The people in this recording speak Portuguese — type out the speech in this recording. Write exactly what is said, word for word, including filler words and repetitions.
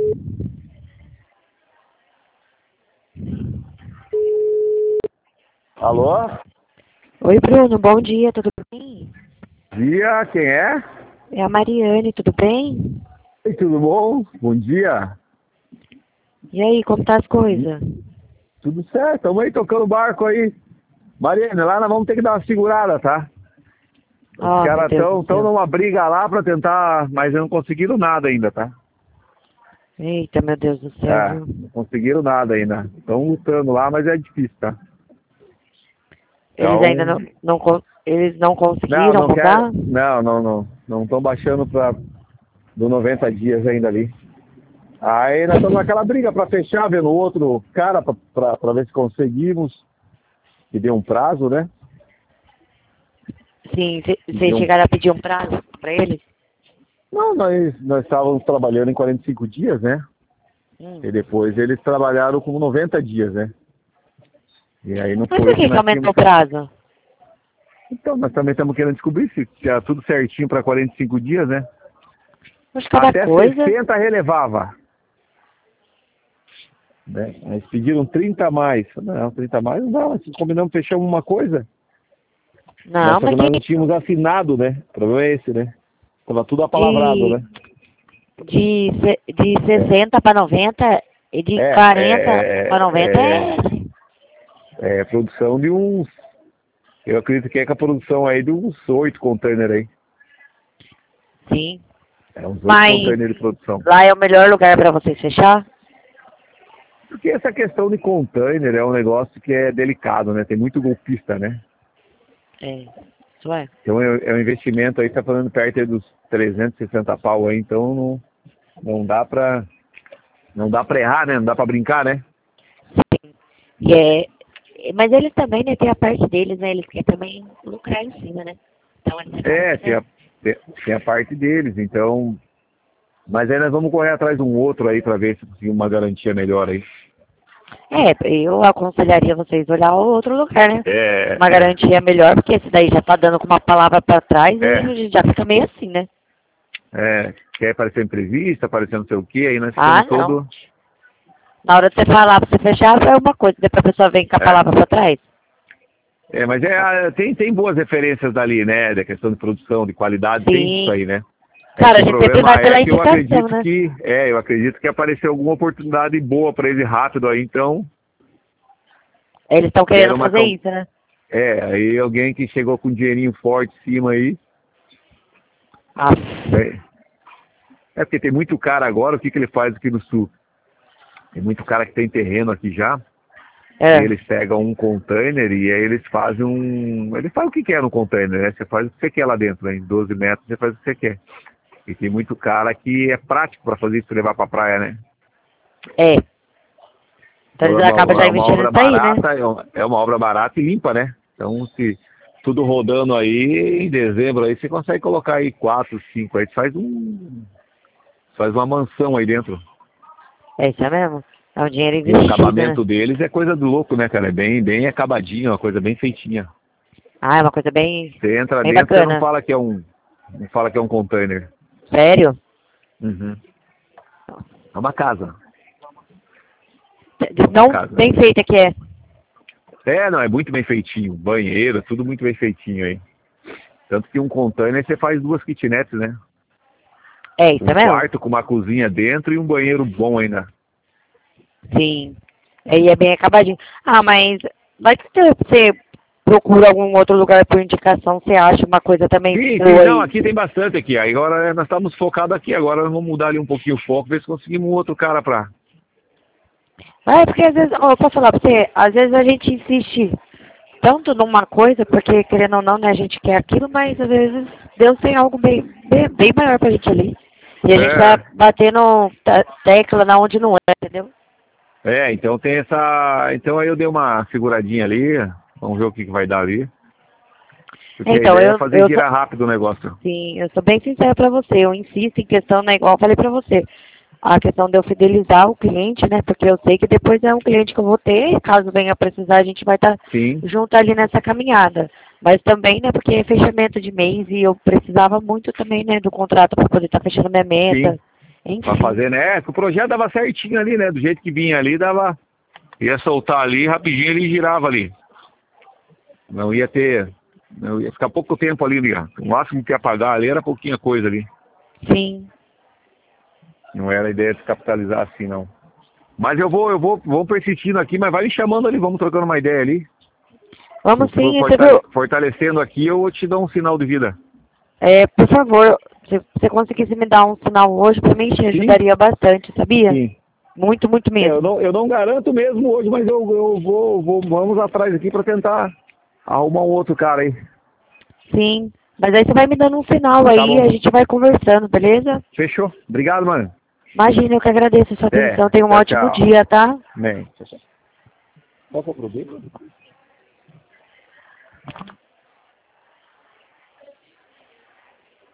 Alô? Oi, Bruno, bom dia, tudo bem? Dia, quem é? É a Mariane, tudo bem? Oi, tudo bom? Bom dia. E aí, como tá as coisas? Tudo certo, estamos aí tocando barco aí. Mariana, lá nós vamos ter que dar uma segurada, tá? Os Oh, meu caras Deus estão do tão céu. numa briga lá pra tentar, mas não conseguiram nada ainda, tá? Eita, meu Deus do céu, É, viu? não conseguiram nada ainda. Estão lutando lá, mas é difícil, tá? Eles ainda Então, não, não, con- eles não não, conseguiram não quero, mudar? não, não, não. Não estão baixando pra, do noventa dias ainda ali. Aí nós estamos naquela briga pra fechar, vendo o outro cara, pra, pra, pra ver se conseguimos. Que dê um prazo, né? Sim, vocês Deu um... chegaram a pedir um prazo pra eles? Não, nós, nós estávamos trabalhando em quarenta e cinco dias, né? Hum. E depois eles trabalharam com noventa dias, né? E aí não Mas foi por o que que que nós aumentou tínhamos. o prazo? Então, nós também estamos querendo descobrir se tinha tudo certinho para quarenta e cinco dias, né? Acho que cada Até coisa... sessenta relevava. Né? Eles pediram trinta a mais. Não, trinta a mais não dá. Nós combinamos, fechamos uma coisa. Mas Não, só que mas nós não que tínhamos assinado, né? O problema é esse, né? Tava tudo apalavrado, de, né? de, se- de É, sessenta para noventa e de é, quarenta para é, noventa é, é... é produção de uns. Eu acredito que é com a produção aí de uns oito containers aí. Sim. É uns oito Mas containers de produção. lá é o melhor lugar para vocês fechar? Porque essa questão de container é um negócio que é delicado, né? Tem muito golpista, né? É, isso é. Então é, é um investimento aí, tá falando perto aí dos trezentos e sessenta pau aí, então não, não dá pra. Não dá pra errar, né? Não dá pra brincar, né? Sim. E é, mas eles também, né, tem a parte deles, né? Eles querem também lucrar em cima, né? Então eles É, acabam tem a, fazendo. tem, tem a parte deles, então. Mas aí nós vamos correr atrás de um outro aí pra ver se conseguimos uma garantia melhor aí. É, eu aconselharia vocês olhar o outro lugar, né? É, Uma é, garantia melhor, porque esse daí já tá dando com uma palavra pra trás e a é, gente já fica meio assim, né? é. Quer aparecer entrevista, aparecer não sei o quê, aí nós Ah, ficamos não. todo. Na hora de você falar, pra você fechar, é uma coisa, depois a pessoa vem com a É. palavra pra trás. É, mas é, ah, tem, tem boas referências dali, né? Da questão de produção, de qualidade, tem isso Sim. aí, né? É Cara, que a o gente sempre problema vai é pela que eu indicação, acredito né? que, é, eu acredito que apareceu alguma oportunidade boa para ele rápido aí, então, Eles estão deram querendo uma, fazer cam- isso, né? é, aí alguém que chegou com um dinheirinho forte em cima aí, Ah, é, é porque tem muito cara agora, o que que ele faz aqui no sul? Tem muito cara que tem terreno aqui já, e é. eles pegam um container e aí eles fazem um, ele faz o que quer no container, né? Você faz o que você quer lá dentro, né? Em doze metros você faz o que você quer. E tem muito cara que é prático para fazer isso, levar para praia, né? É. Então Então é eles uma, acabam já uma, uma investindo obra nisso aí, né? barata, é uma, é uma obra barata e limpa, né? Então, se tudo rodando aí, em dezembro aí, você consegue colocar aí quatro, cinco, aí você faz um. Faz uma mansão aí dentro. É isso mesmo. É um dinheiro E o investido, né? acabamento deles é coisa do louco, né, cara? É bem, bem acabadinho, uma coisa bem feitinha. Ah, é uma coisa bem, Você entra bem dentro, você não bacana. fala que é um. Não fala que é um container. Sério? Uhum. É uma casa. De É uma não casa. bem feita que é. É, não, é muito bem feitinho. Banheiro, tudo muito bem feitinho aí. Tanto que um container você faz duas kitnets, né? É isso Um mesmo? quarto com uma cozinha dentro e um banheiro bom ainda. Sim. Aí é bem acabadinho. Ah, mas vai que você você procura algum outro lugar por indicação, você acha uma coisa também Sim, sim, boa não, aí. aqui tem bastante aqui. Aí agora nós estamos focados aqui, agora nós vamos mudar ali um pouquinho o foco, ver se conseguimos um outro cara pra. É, porque às vezes, ó, eu posso falar pra você, às vezes a gente insiste tanto numa coisa, porque querendo ou não, né, a gente quer aquilo, mas às vezes Deus tem algo bem, bem, bem maior pra gente ali. E a gente vai É, batendo te- tecla na onde não é, entendeu? é, então tem essa. Então aí eu dei uma seguradinha ali, vamos ver o que, que vai dar ali. Porque a Então, ideia é eu, fazer eu sou, girar rápido o negócio. sim, eu sou bem sincera pra você, eu insisto em questão, né, igual eu falei pra você, a questão de eu fidelizar o cliente, né, porque eu sei que depois é um cliente que eu vou ter, caso venha precisar, a gente vai estar Sim, junto ali nessa caminhada. Mas também, né, porque é fechamento de mês e eu precisava muito também, né, do contrato para poder estar fechando minha sim. meta. Enfim. Pra fazer, né? É, que o projeto dava certinho ali, né? Do jeito que vinha ali, dava... Ia soltar ali, rapidinho ele girava ali. Não ia ter... Não ia ficar pouco tempo ali, né? O máximo que ia pagar ali era pouquinha coisa ali. Sim. Não era a ideia de se capitalizar assim, não. Mas eu vou, eu vou, vou persistindo aqui, mas vai me chamando ali, vamos trocando uma ideia ali. Vamos sim, você Fortale viu? Fortalecendo aqui, eu vou te dar um sinal de vida. É, por favor, se você conseguisse me dar um sinal hoje, pra mim te ajudaria bastante, sabia? Sim. Muito, muito É, mesmo. eu, não, eu não garanto mesmo hoje, mas eu, eu vou, vou, vamos atrás aqui para tentar arrumar um outro cara aí. Sim, mas aí você vai me dando um sinal Tá aí bom. e a gente vai conversando, beleza? Fechou. Obrigado, mano. Imagina, eu que agradeço a sua É, atenção. Tenha um tchau, ótimo tchau. dia, tá? Bem, tchau, tchau. Qual que é o produto?